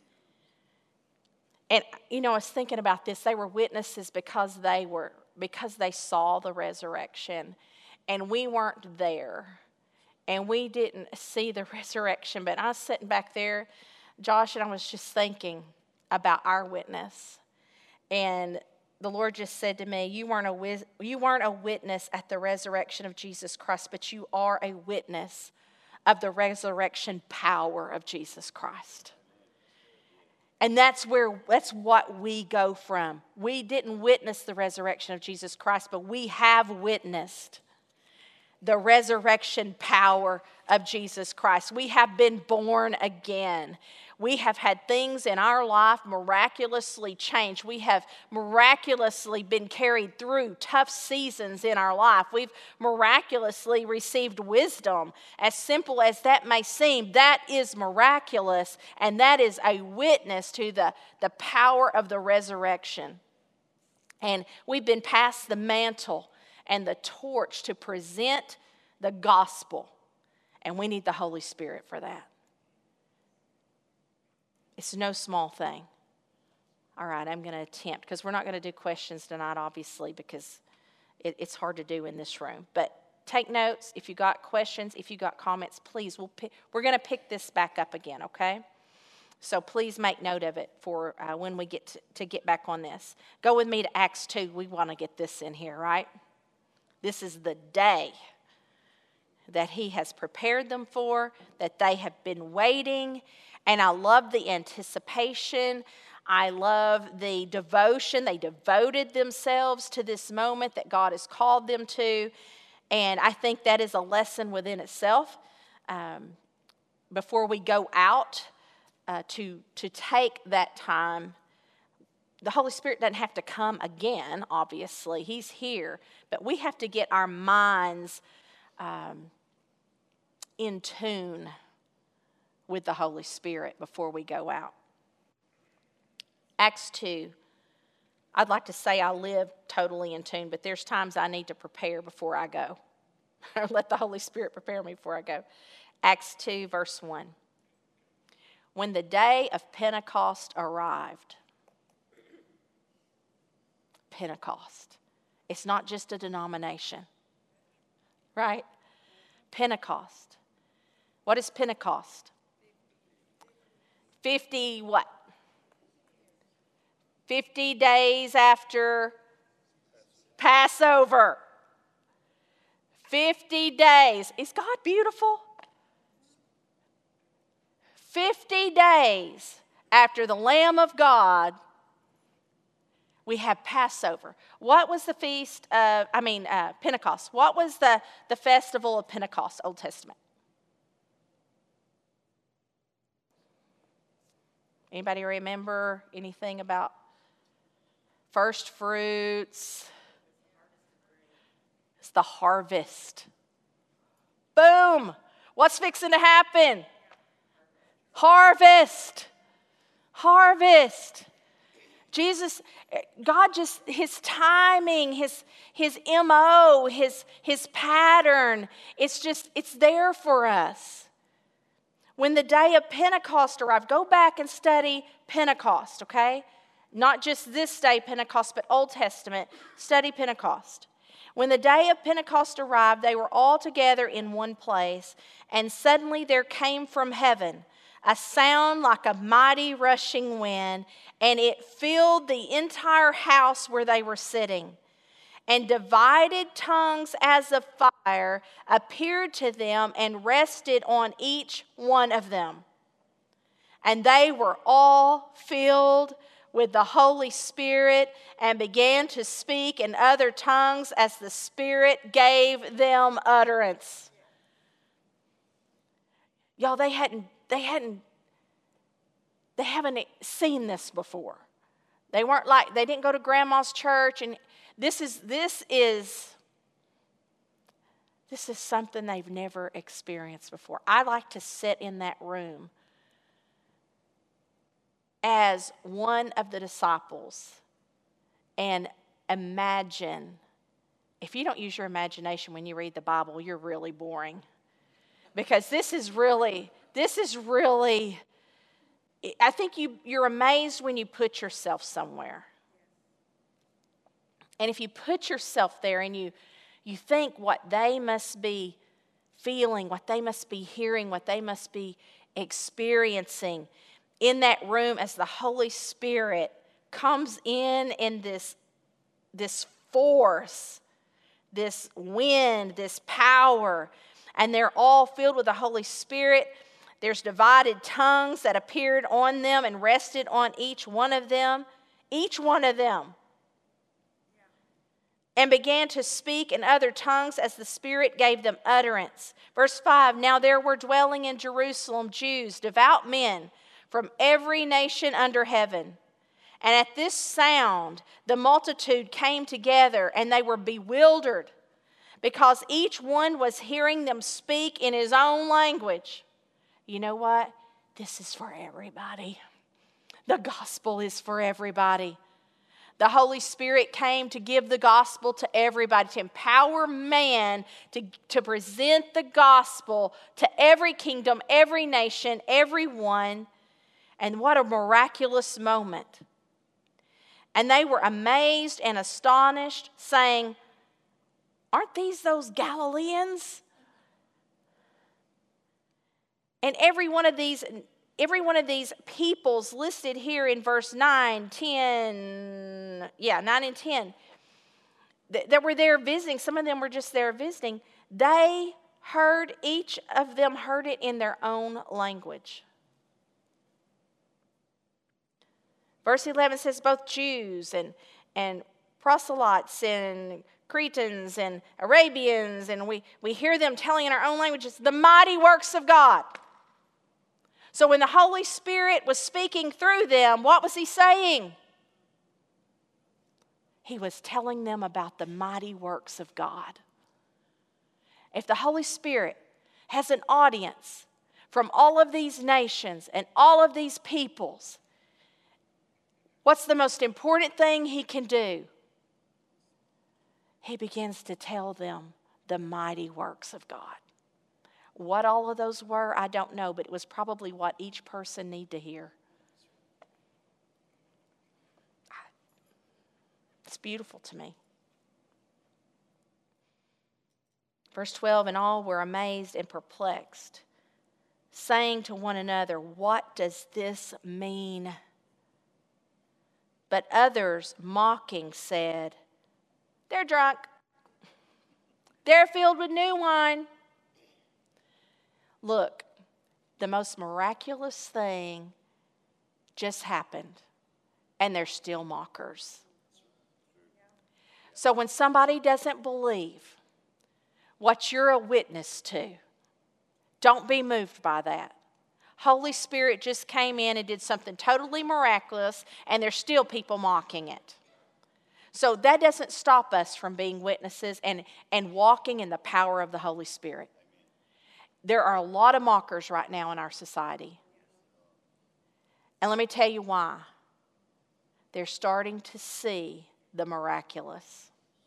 And, you know, I was thinking about this. They were witnesses because they were, because they saw the resurrection. And we weren't there. And we didn't see the resurrection. But I was sitting back there, Josh, and I was just thinking about our witness. And the Lord just said to me, you weren't a you weren't a witness at the resurrection of Jesus Christ, but you are a witness of the resurrection power of Jesus Christ. And that's where that's what we go from. We didn't witness the resurrection of Jesus Christ, but we have witnessed the resurrection power of Jesus Christ. We have been born again. We have had things in our life miraculously changed. We have miraculously been carried through tough seasons in our life. We've miraculously received wisdom. As simple as that may seem, that is miraculous, and that is a witness to the, the power of the resurrection. And we've been passed the mantle and the torch to present the gospel. And we need the Holy Spirit for that. It's no small thing. All right, I'm going to attempt, because we're not going to do questions tonight, obviously, because it, it's hard to do in this room. But take notes. If you got questions, if you got comments, please, we'll pick, we're going to pick this back up again, okay? So please make note of it for uh, when we get to, to get back on this. Go with me to Acts two. We want to get this in here, right? This is the day that he has prepared them for, that they have been waiting. And I love the anticipation. I love the devotion. They devoted themselves to this moment that God has called them to. And I think that is a lesson within itself. Um, before we go out uh, to, to take that time, the Holy Spirit doesn't have to come again, obviously. He's here. But we have to get our minds um, in tune with the Holy Spirit before we go out. Acts two. I'd like to say I live totally in tune, but there's times I need to prepare before I go. Or let the Holy Spirit prepare me before I go. Acts two, verse one. When the day of Pentecost arrived. Pentecost. It's not just a denomination. Right? Pentecost. What is Pentecost? Fifty what? Fifty days after Passover. Fifty days. Is God beautiful? Fifty days after the Lamb of God We have Passover. What was the feast of, I mean, uh, Pentecost? What was the, the festival of Pentecost, Old Testament? Anybody remember anything about first fruits? It's the harvest. Boom! What's fixing to happen? Harvest. Harvest. Jesus, God just, his timing, his, his M O, his, his pattern, it's just, it's there for us. When the day of Pentecost arrived, go back and study Pentecost, okay? Not just this day, Pentecost, but Old Testament. Study Pentecost. When the day of Pentecost arrived, they were all together in one place, and suddenly there came from heaven a sound like a mighty rushing wind, and it filled the entire house where they were sitting. And divided tongues as of fire appeared to them and rested on each one of them. And they were all filled with the Holy Spirit and began to speak in other tongues as the Spirit gave them utterance. Y'all, they hadn't, they hadn't, they haven't seen this before. They weren't like, they didn't go to grandma's church, and this is, this is, this is something they've never experienced before. I like to sit in that room as one of the disciples and imagine. If you don't use your imagination when you read the Bible, you're really boring. Because this is really, this is really, I think you, you're amazed when you put yourself somewhere. And if you put yourself there and you, you think what they must be feeling, what they must be hearing, what they must be experiencing in that room as the Holy Spirit comes in in this, this force, this wind, this power, and they're all filled with the Holy Spirit. There's divided tongues that appeared on them and rested on each one of them. Each one of them. And began to speak in other tongues as the Spirit gave them utterance. Verse five, now there were dwelling in Jerusalem Jews, devout men from every nation under heaven. And at this sound, the multitude came together, and they were bewildered, because each one was hearing them speak in his own language. You know what? This is for everybody. The gospel is for everybody. The Holy Spirit came to give the gospel to everybody, to empower man to, to present the gospel to every kingdom, every nation, everyone. And what a miraculous moment. And they were amazed and astonished, saying, aren't these those Galileans? And every one of these, every one of these peoples listed here in verse nine, ten, yeah, nine and ten, that were there visiting, some of them were just there visiting, they heard, each of them heard it in their own language. Verse eleven says both Jews and, and proselytes and Cretans and Arabians, and we, we hear them telling in our own languages the mighty works of God. So when the Holy Spirit was speaking through them, what was he saying? He was telling them about the mighty works of God. If the Holy Spirit has an audience from all of these nations and all of these peoples, what's the most important thing he can do? He begins to tell them the mighty works of God. What all of those were, I don't know, but it was probably what each person needed to hear. It's beautiful to me. Verse twelve, and all were amazed and perplexed, saying to one another, what does this mean? But others, mocking, said, they're drunk. They're filled with new wine. Look, the most miraculous thing just happened, and they're still mockers. So when somebody doesn't believe what you're a witness to, don't be moved by that. Holy Spirit just came in and did something totally miraculous, and there's still people mocking it. So that doesn't stop us from being witnesses and, and walking in the power of the Holy Spirit. There are a lot of mockers right now in our society. And let me tell you why. They're starting to see the miraculous.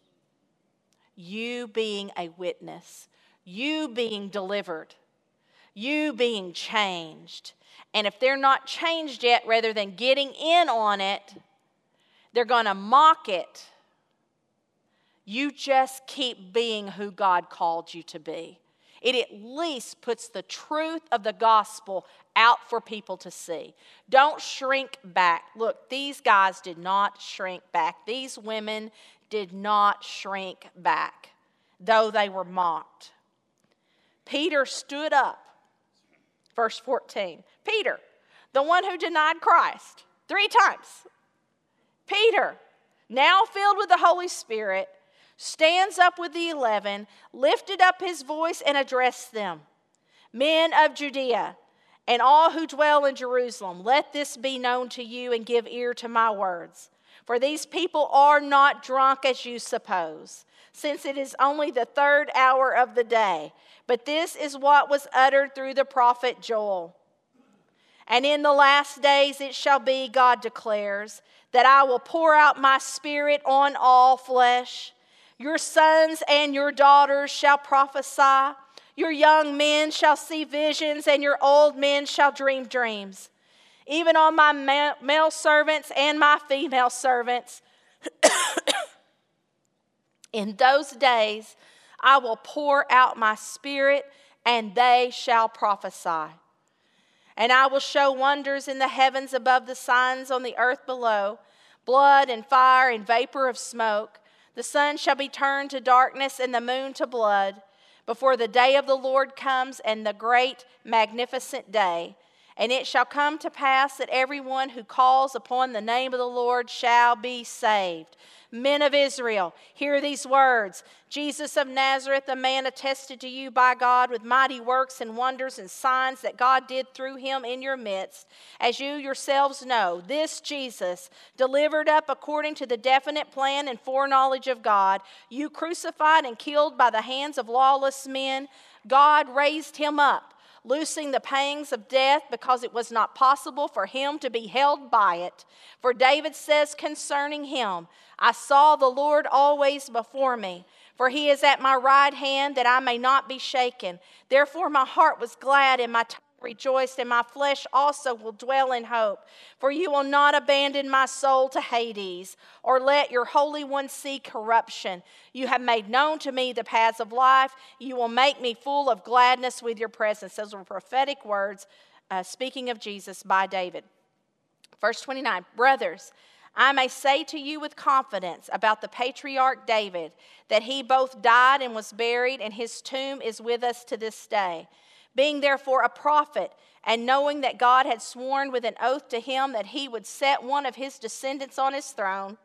You being a witness, you being delivered, you being changed. And if they're not changed yet, rather than getting in on it, they're going to mock it. You just keep being who God called you to be. It at least puts the truth of the gospel out for people to see. Don't shrink back. Look, these guys did not shrink back. These women did not shrink back, though they were mocked. Peter stood up. Verse fourteen. Peter, the one who denied Christ three times. Peter, now filled with the Holy Spirit, stands up with the eleven, lifted up his voice and addressed them. Men of Judea, and all who dwell in Jerusalem, let this be known to you and give ear to my words. For these people are not drunk as you suppose, since it is only the third hour of the day. But this is what was uttered through the prophet Joel. And in the last days it shall be, God declares, that I will pour out my spirit on all flesh. Your sons and your daughters shall prophesy. Your young men shall see visions, and your old men shall dream dreams. Even on my male servants and my female servants. In those days I will pour out my spirit, and they shall prophesy. And I will show wonders in the heavens above, the signs on the earth below, blood and fire and vapor of smoke. The sun shall be turned to darkness and the moon to blood, before the day of the Lord comes, and the great magnificent day. And it shall come to pass that everyone who calls upon the name of the Lord shall be saved. Men of Israel, hear these words. Jesus of Nazareth, a man attested to you by God with mighty works and wonders and signs that God did through him in your midst. As you yourselves know, this Jesus, delivered up according to the definite plan and foreknowledge of God, you crucified and killed by the hands of lawless men, God raised him up, loosing the pangs of death, because it was not possible for him to be held by it. For David says concerning him, I saw the Lord always before me, for he is at my right hand, that I may not be shaken. Therefore my heart was glad, and my tongue rejoiced, and my flesh also will dwell in hope. For you will not abandon my soul to Hades, or let your Holy One see corruption. You have made known to me the paths of life. You will make me full of gladness with your presence. Those were prophetic words uh, speaking of Jesus by David. Verse twenty-nine, brothers, I may say to you with confidence about the patriarch David, that he both died and was buried, and his tomb is with us to this day. Being therefore a prophet, and knowing that God had sworn with an oath to him that he would set one of his descendants on his throne,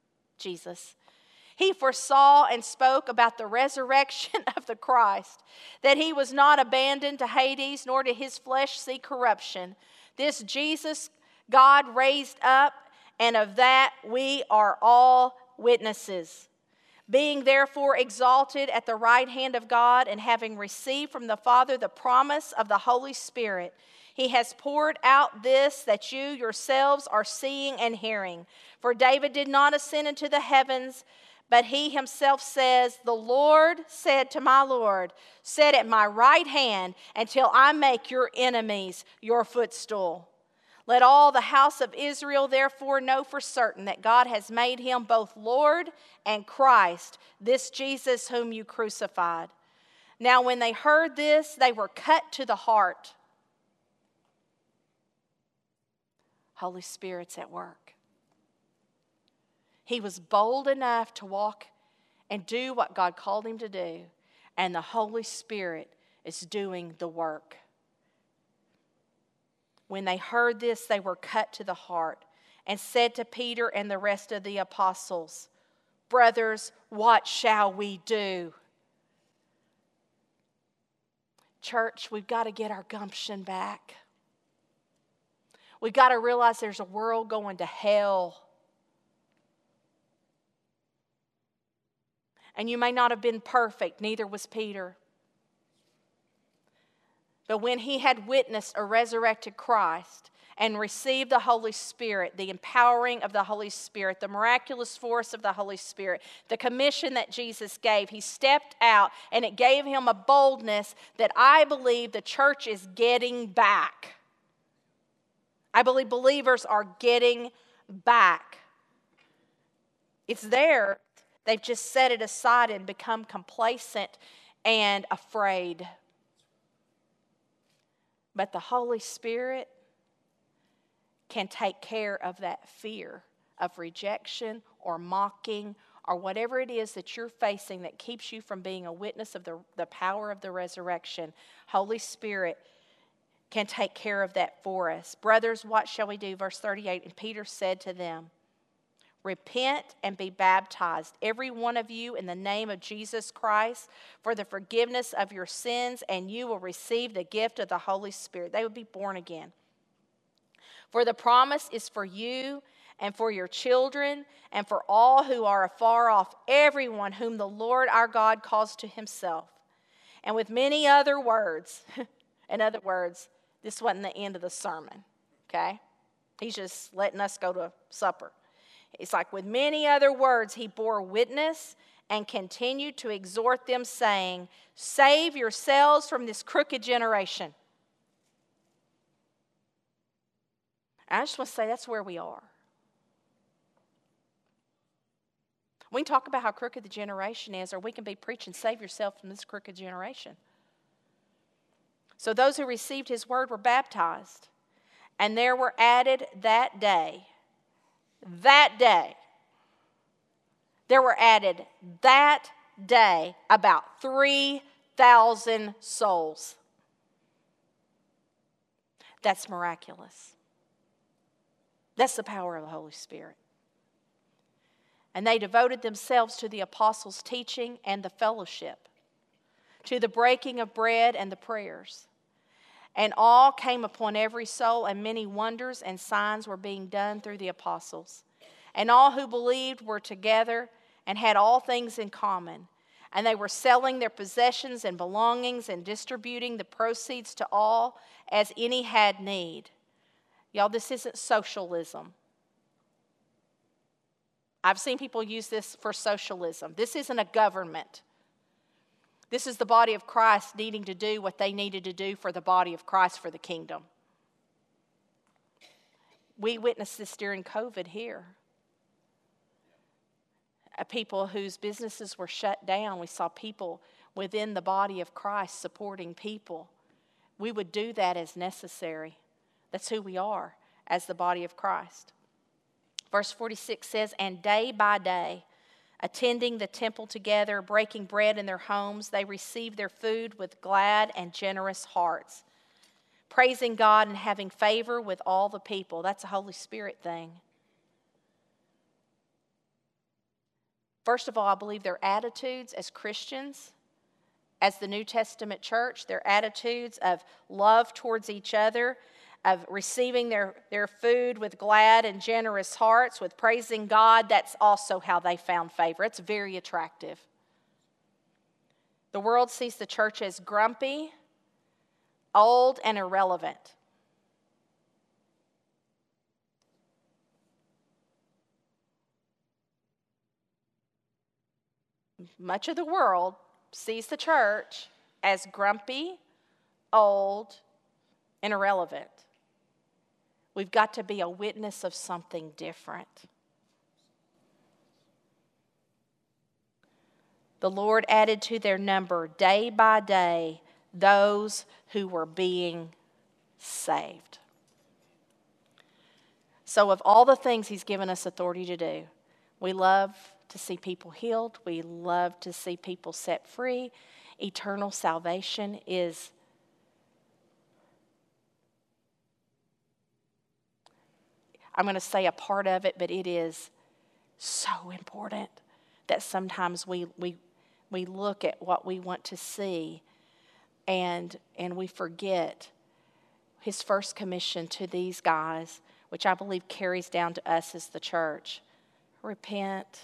Jesus, he foresaw and spoke about the resurrection of the Christ, that he was not abandoned to Hades, nor did his flesh see corruption. This Jesus God raised up, and of that we are all witnesses. Being therefore exalted at the right hand of God, and having received from the Father the promise of the Holy Spirit, he has poured out this that you yourselves are seeing and hearing. For David did not ascend into the heavens, but he himself says, the Lord said to my Lord, sit at my right hand until I make your enemies your footstool. Let all the house of Israel therefore know for certain that God has made him both Lord and Christ, this Jesus whom you crucified. Now when they heard this, they were cut to the heart. Holy Spirit's at work. He was bold enough to walk and do what God called him to do, and the Holy Spirit is doing the work. When they heard this, they were cut to the heart, and said to Peter and the rest of the apostles, Brothers, what shall we do? Church, we've got to get our gumption back. We've got to realize there's a world going to hell. And you may not have been perfect, neither was Peter. But when he had witnessed a resurrected Christ and received the Holy Spirit, the empowering of the Holy Spirit, the miraculous force of the Holy Spirit, the commission that Jesus gave, he stepped out, and it gave him a boldness that I believe the church is getting back. I believe believers are getting back. It's there. They've just set it aside and become complacent and afraid. But the Holy Spirit can take care of that fear of rejection or mocking or whatever it is that you're facing that keeps you from being a witness of the, the power of the resurrection. Holy Spirit can take care of that for us. Brothers, what shall we do? Verse thirty-eight, and Peter said to them, repent and be baptized, every one of you, in the name of Jesus Christ, for the forgiveness of your sins, and you will receive the gift of the Holy Spirit. They would be born again. For the promise is for you and for your children and for all who are afar off, everyone whom the Lord our God calls to himself. And with many other words, in other words, this wasn't the end of the sermon, okay? He's just letting us go to supper. It's like with many other words, he bore witness and continued to exhort them, saying, save yourselves from this crooked generation. I just want to say that's where we are. We can talk about how crooked the generation is, or we can be preaching, save yourself from this crooked generation. So those who received his word were baptized, and there were added that day, that day, there were added that day about three thousand souls. That's miraculous. That's the power of the Holy Spirit. And they devoted themselves to the apostles' teaching and the fellowship, to the breaking of bread and the prayers. And all came upon every soul, and many wonders and signs were being done through the apostles. And all who believed were together and had all things in common. And they were selling their possessions and belongings and distributing the proceeds to all as any had need. Y'all, this isn't socialism. I've seen people use this for socialism. This isn't a government. This is the body of Christ needing to do what they needed to do for the body of Christ for the kingdom. We witnessed this during COVID here. Uh, people whose businesses were shut down. We saw people within the body of Christ supporting people. We would do that as necessary. That's who we are as the body of Christ. Verse forty-six says, and day by day, attending the temple together, breaking bread in their homes, they received their food with glad and generous hearts, praising God and having favor with all the people. That's a Holy Spirit thing. First of all, I believe their attitudes as Christians, as the New Testament church, their attitudes of love towards each other, of receiving their, their food with glad and generous hearts, with praising God, that's also how they found favor. It's very attractive. The world sees the church as grumpy, old, and irrelevant. Much of the world sees the church as grumpy, old, and irrelevant. We've got to be a witness of something different. The Lord added to their number day by day those who were being saved. So of all the things he's given us authority to do, we love to see people healed. We love to see people set free. Eternal salvation is I'm going to say a part of it, but it is so important that sometimes we we we look at what we want to see and and we forget his first commission to these guys, which I believe carries down to us as the church. Repent.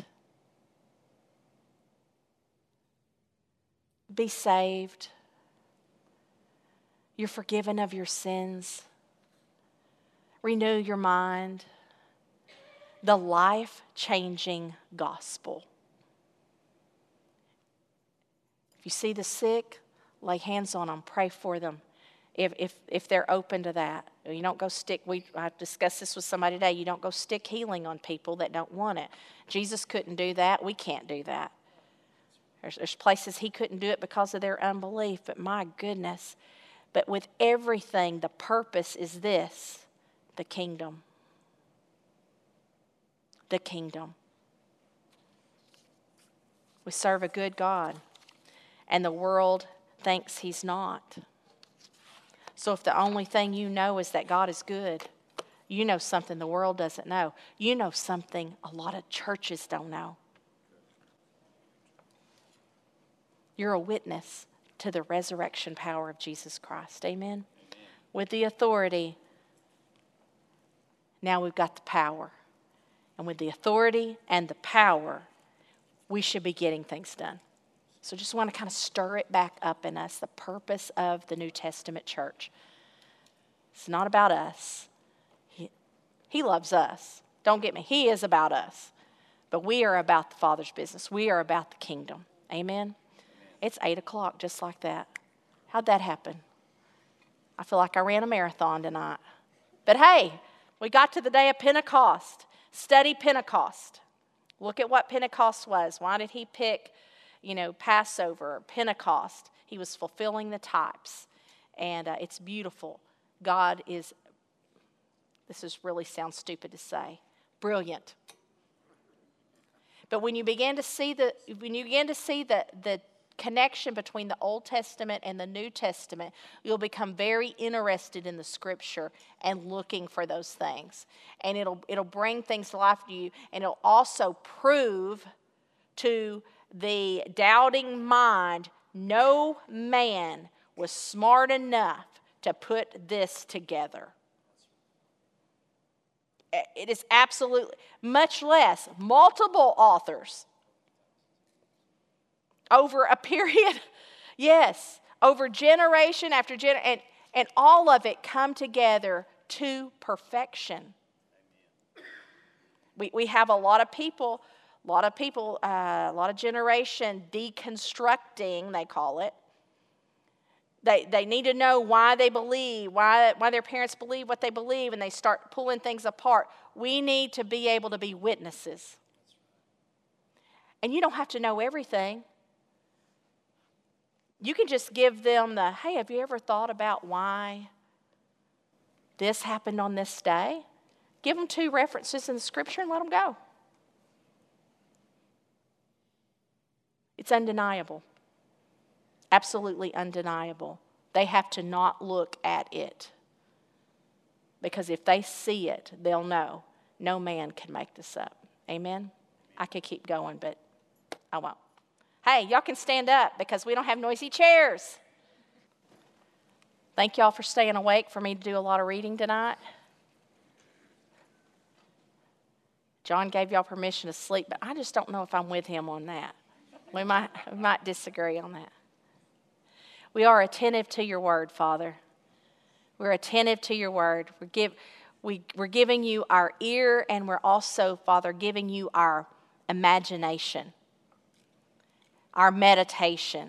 Be saved. You're forgiven of your sins. Renew your mind. The life-changing gospel. If you see the sick, lay hands on them, pray for them. If if if they're open to that. You don't go stick, we I've discussed this with somebody today, you don't go stick healing on people that don't want it. Jesus couldn't do that. We can't do that. There's, there's places he couldn't do it because of their unbelief, but my goodness. But with everything, the purpose is this, the kingdom. The kingdom. We serve a good God, and the world thinks he's not. So if the only thing you know is that God is good, you know something the world doesn't know. You know something a lot of churches don't know. You're a witness to the resurrection power of Jesus Christ. Amen? Amen. With the authority, now we've got the power. And with the authority and the power, we should be getting things done. So just want to kind of stir it back up in us, the purpose of the New Testament church. It's not about us. He, he loves us. Don't get me. He is about us. But we are about the Father's business. We are about the kingdom. Amen? Amen. It's eight o'clock just like that. How'd that happen? I feel like I ran a marathon tonight. But hey, we got to the day of Pentecost. Study Pentecost. Look at what Pentecost was. Why did he pick, you know, Passover, Pentecost? He was fulfilling the types. And uh, it's beautiful. God is, this is really sounds stupid to say, brilliant. But when you begin to see the, when you begin to see the, the connection between the Old Testament and the New Testament, you'll become very interested in the Scripture and looking for those things. And it'll it'll bring things to life to you, and it'll also prove to the doubting mind, no man was smart enough to put this together. It is absolutely, much less multiple authors. Over a period, yes, over generation after generation, and, and all of it come together to perfection. We we have a lot of people, a lot of people, uh, a lot of generation deconstructing, they call it. They they need to know why they believe, why why their parents believe what they believe, and they start pulling things apart. We need to be able to be witnesses. And you don't have to know everything. You can just give them the, hey, have you ever thought about why this happened on this day? Give them two references in the Scripture and let them go. It's undeniable. Absolutely undeniable. They have to not look at it. Because if they see it, they'll know no man can make this up. Amen? I could keep going, but I won't. Hey, y'all can stand up because we don't have noisy chairs. Thank y'all for staying awake for me to do a lot of reading tonight. John gave y'all permission to sleep, but I just don't know if I'm with him on that. We might, we might disagree on that. We are attentive to your word, Father. We're attentive to your word. We're, give, we, we're giving you our ear, and we're also, Father, giving you our imagination. Our meditation.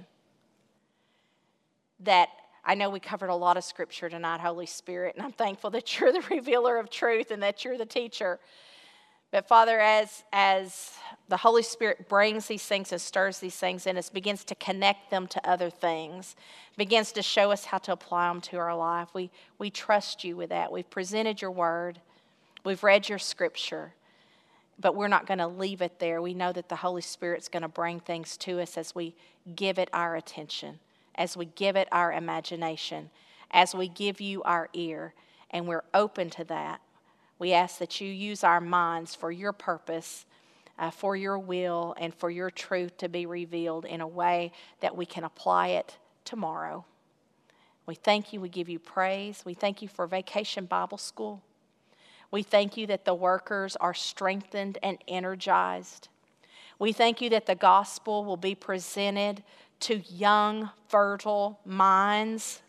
That I know we covered a lot of Scripture tonight, Holy Spirit, and I'm thankful that you're the revealer of truth and that you're the teacher. But Father, as, as the Holy Spirit brings these things and stirs these things in us, begins to connect them to other things, begins to show us how to apply them to our life, we, we trust you with that. We've presented your word. We've read your Scripture. But we're not going to leave it there. We know that the Holy Spirit's going to bring things to us as we give it our attention, as we give it our imagination, as we give you our ear, and we're open to that. We ask that you use our minds for your purpose, uh, for your will and for your truth to be revealed in a way that we can apply it tomorrow. We thank you. We give you praise. We thank you for Vacation Bible School. We thank you that the workers are strengthened and energized. We thank you that the gospel will be presented to young, fertile minds.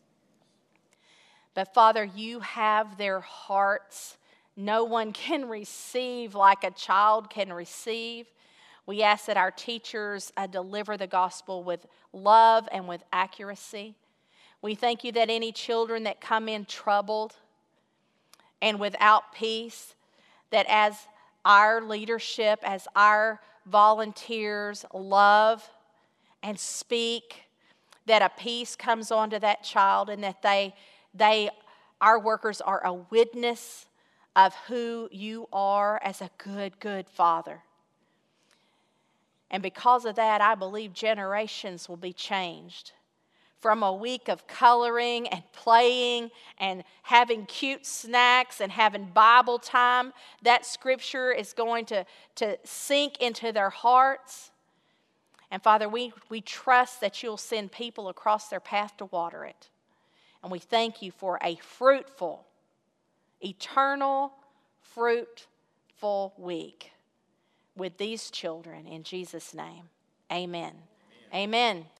But Father, you have their hearts. No one can receive like a child can receive. We ask that our teachers uh, deliver the gospel with love and with accuracy. We thank you that any children that come in troubled and without peace, that as our leadership, as our volunteers love and speak, that a peace comes onto that child, and that they, they, our workers are a witness of who you are as a good, good Father. And because of that, I believe generations will be changed. From a week of coloring and playing and having cute snacks and having Bible time, that scripture is going to, to sink into their hearts. And Father, we, we trust that you'll send people across their path to water it. And we thank you for a fruitful, eternal, fruitful week with these children. In Jesus' name, amen. Amen. Amen.